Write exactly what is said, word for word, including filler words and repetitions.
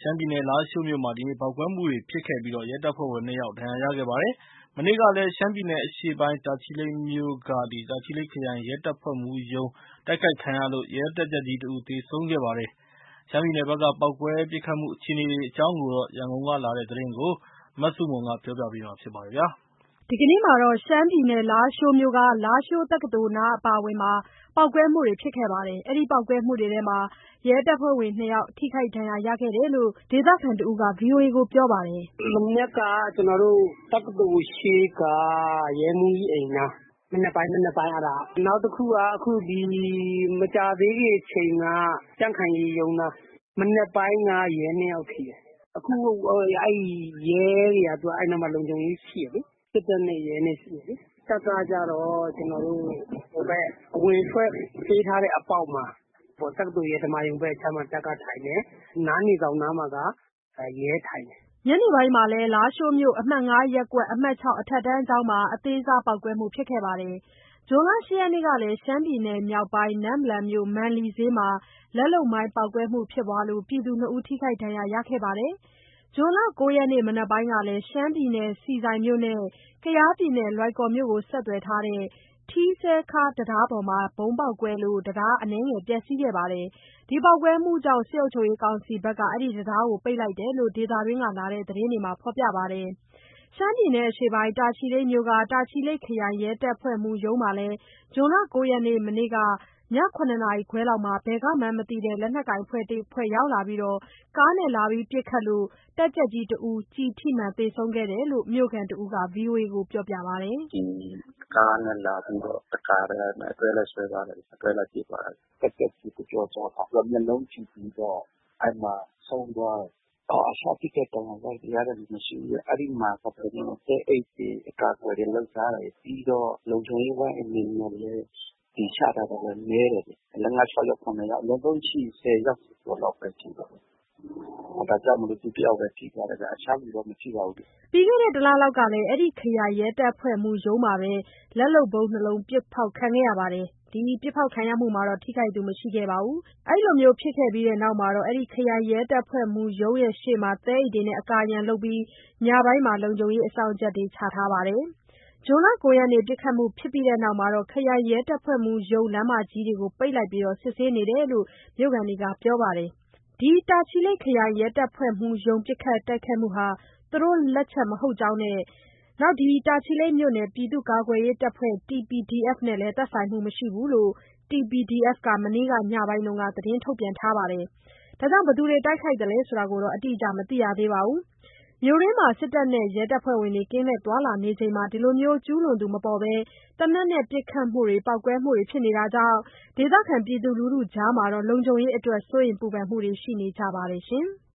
ရှမ်းပြည်နယ် လားရှိုးမြို့မှာ ဒီနေ့ ပေါက်ကွဲမှုတွေဖြစ်ခဲ့ပြီး ရဲတပ်ဖွဲ့ဝင် နှစ်ယောက် ဒဏ်ရာရခဲ့ပါတယ်။ မနေ့ကလည်း ရှမ်းပြည်နယ်အရှေ့ပိုင်း တာချီလိတ်မြို့က တာချီလိတ်ခရိုင် ရဲတပ်ဖွဲ့မှူးရုံး တိုက်ခိုက်ခံရလို့ ရဲတပ်ကြပ်ကြီးတဦး သေဆုံးခဲ့ပါတယ်။ ရှမ်းပြည်နယ်ဘက်က ပေါက်ကွဲပစ်ခတ်မှု အခြေအနေတွေအကြောင်း ရန်ကုန်ကလာတဲ့သတင်းကို မဆုမွန်က ပြောပြပါမယ်။ဒီကနေ့မှာတော့ ရှမ်းပြည်နယ် လားရှိုးမြို့က လားရှိုးတက္ကသိုလ်နား အပါအဝင် ပေါက်ကွဲမှုတွေဖြစ်ခဲ့ပြီး အဲဒီပေါက်ကွဲမှုတွေထဲမှာ ရဲတပ်ဖွဲ့ဝင် နှစ်ယောက် ထိခိုက်ဒဏ်ရာရခဲ့တယ်လို့ ဒေသခံတဦးက ဗွီအိုအေကို ပြောပါတယ်။ “မနက်က ကျနော်တို့ တက္ကသိုလ်ရှေ့က ရဲမှူးကြီးအိမ်နား မနက်ပိုင်း ။ နောက်တခုက အခုဒီမကြာသေးခင်အချိန်က ကြံ့ခိုင်ရေးရုံးနား မနက်ပိုင်းက ရဲနှစ်ယောက်ထိတယ်။ အခုအဲဒီရဲတွေက အဲဒီနားမှာ လုံခြုံရေးရှိတယ်လေ။ စစ်တပ်နဲ့ရဲနဲ့ရှိတယ်လေ။ တပ်ကကျတော့ ကျနော်တို့ ဟိုဘက် အဝင်အထွက်ပေးထားတဲ့အပေါက်မှာ တက္ကသိုလ်ရဲဓမ္မာရုံဘက်အခြမ်းမှာ တပ်ကထိုင်တယ်။ နားနေဆောင်နားမှာက ရဲထိုင်တယ်။ ” ညနေပိုင်းမှာလည်း လားရှိုးမြို့ အမှတ် ၅ ရပ်ကွက်၊ အမှတ် ၆ အထက်တန်းကျောင်းမှာ အသေးစားပေါက်ကွဲမှုဖြစ်ခဲ့ပါတယ်။ ဇွန်လ ၈ ရက်နေ့ကလည်း ရှမ်းပြည်နယ်မြောက်ပိုင်း နမ့်လန်မြို့ မန်လီဈေးမှာ လက်လုပ်မိုင်းပေါက်ကွဲမှုဖြစ်လို့ ပြည်သူနှစ်ဦး ထိခိုက်ဒဏ်ရာရခဲ့ပါတယ်။ ဇွန်လ ၉ ရက်နေ့ မနက်ပိုင်းကလည်း ရှမ်းပြည်နယ် ဆီဆိုင်မြို့နဲ့ ကယားပြည်နယ် လွိုင်ကော်မြို့ကို ဆက်သွယ်ထားတဲ့ ထီးစဲခါးတံတားပေါ်မှာ ဗုံးပေါက်ကွဲလို့ တံတားအနည်းငယ်ပျက်စီးခဲ့ပါတယ်။ ဒီပေါက်ကွဲမှုကြောင့် စစ်ကောင်စီဘက်က အဲဒီတံတားကို ပိတ်လိုက်တယ်လို့ ဒေသတွင်းကလာတဲ့သတင်းတွေမှာ ဖော်ပြပါတယ်။ ရှမ်းပြည်နယ်အရှေ့ပိုင်း တာချီလိတ်မြို့က တာချီလိတ်ခရိုင် ရဲတပ်ဖွဲ့မှူးရုံးမှာလည်း ဇွန်လ ၉ ရက်နေ့ မနေ့က ည ၇ နာရီခွဲလောက်မှာ ဘယ်ကမှန်းမသိတဲ့ လက်နက်ကိုင်အဖွဲ့တဖွဲ့ရောက်လာပြီး ကားနဲ့လာပြီးပစ်ခတ်လို့ တပ်ကြပ်ကြီးတဦး ကျည်ထိမှန် သေဆုံးခဲ့တယ်လို့ မြို့ခံတဦးက ဗွီအိုအေကို ပြောပါတယ်။ “ကားနဲ့လာပြီးတော့ တခါတည်း အတွဲလိုက်ဆွဲသွားတယ်။ အတွဲလိုက်ပစ်သွားတယ်။ တပ်ကြပ်ကြီးကို ကျော်စွာခေါ် မျက်လုံးထိပြီးတော့ အဲဒီမှာဆုံးသွားတယ်။ အခြားထိခိုက်ဒဏ်ရာရတဲ့လူမရှိဘူး။ အဲဒီမှာ သဲအိတ်တွေ အကာအကွယ်တွေလုပ်ထားတယ်။ ပြီးတော့ လုံခြုံရေးဝိုင်းအနေနဲ့လည်း ချထားတာလည်း နည်းတယ်။ ၅ ၊ ၆ ယောက် ၇ ယောက် အလွန်ဆုံးရှိရင် ၁၀ ယောက်ကျော်လောက်ပဲရှိတယ်။ ဒါကြောင့်မို့လို့ သူတယောက်ပဲထိသွားတယ်။ အခြားလူတော့ မထိပါဘူး။ ” ပြီးခဲ့တဲ့ တလလောက်ကလည်း အဲဒီခရိုင်ရဲတပ်ဖွဲ့မှူးရုံးမှာပဲ လက်လုပ်ဗုံးနှစ်လုံး ပစ်ဖောက်ခံခဲ့ရပြီး ထိခိုက်သူမရှိခဲ့ပါဘူး။ အဲဒီလိုဖြစ်ခဲ့ပြီးနောက် အဲဒီခရိုင်ရဲတပ်ဖွဲ့မှူးရုံးရှေ့မှာ သဲအိတ်တွေနဲ့ အကာအရံလုပ်ပြီး ညပိုင်းမှာ လုံခြုံရေးအစောင့်တွေချထားပါတယ်။ ဇွန်လ ၉ ရက်နေ့ ပစ်ခတ်မှုဖြစ်ပြီးနောက် ခရိုင်ရဲတပ်ဖွဲ့မှူးရုံး လမ်းမကြီးတွေကို ပိတ်လိုက်ပြီး စစ်ဆေးနေတယ်လို့ မြို့ခံတွေကပြောပါတယ်။ ဒီတာချီလိတ်ခရိုင်ရဲတပ်ဖွဲ့မှူးရုံး ပစ်ခတ်တိုက်ခိုက်မှုဟာ သူတို့လက်ချက်မဟုတ်ကြောင်းနဲ့ တာချီလိတ်မြို့နယ် ပြည်သူ့ကာကွယ်ရေးတပ်ဖွဲ့ T P D F နဲ့လည်း သက်ဆိုင်မှုမရှိဘူးလို့ T P D F က မနေ့ညပိုင်းက သတင်းထုတ်ပြန်ထားပါတယ်။ ဘယ်သူတွေ တိုက်ခိုက်သလဲဆိုတာတော့ အတိအကျမသိရသေးပါဘူး။ မြို့တွင်းမှာ စစ်တပ်နဲ့ ရဲတပ်ဖွဲ့ဝင်တွေ ကင်းလှည့်သွားလာနေချိန်မှာ ဒီလိုကျူးလွန်သူမပေါ်ဘဲ သေနတ်နဲ့ပစ်ခတ်မှုတွေ ပေါက်ကွဲမှုတွေဖြစ်နေတာကြောင့် ဒေသခံပြည်သူလူထုကြား လုံခြုံရေးအတွက် စိုးရိမ်ပူပန်မှုတွေရှိနေကြပါတယ်။